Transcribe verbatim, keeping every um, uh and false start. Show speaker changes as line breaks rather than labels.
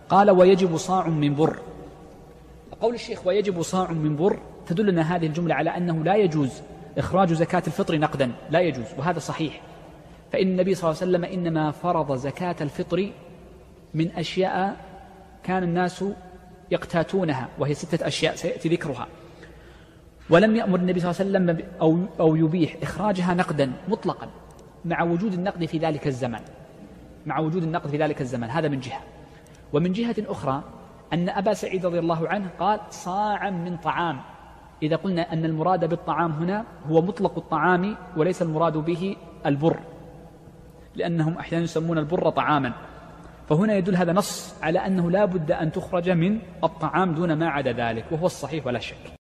قال ويجب صاع من بر. قول الشيخ ويجب صاع من بر تدلنا هذه الجملة على أنه لا يجوز إخراج زكاة الفطر نقدا، لا يجوز، وهذا صحيح. فإن النبي صلى الله عليه وسلم إنما فرض زكاة الفطر من أشياء كان الناس يقتاتونها، وهي ستة أشياء سيأتي ذكرها، ولم يأمر النبي صلى الله عليه وسلم أو, أو يبيح إخراجها نقدا مطلقا مع وجود النقد في ذلك الزمن، مع وجود النقد في ذلك الزمن. هذا من جهة. ومن جهة أخرى أن أبا سعيد رضي الله عنه قال صاعا من طعام، إذا قلنا أن المراد بالطعام هنا هو مطلق الطعام وليس المراد به البر، لأنهم أحيانا يسمون البر طعاما، فهنا يدل هذا نص على أنه لا بد أن تخرج من الطعام دون ما عدا ذلك، وهو الصحيح ولا شك.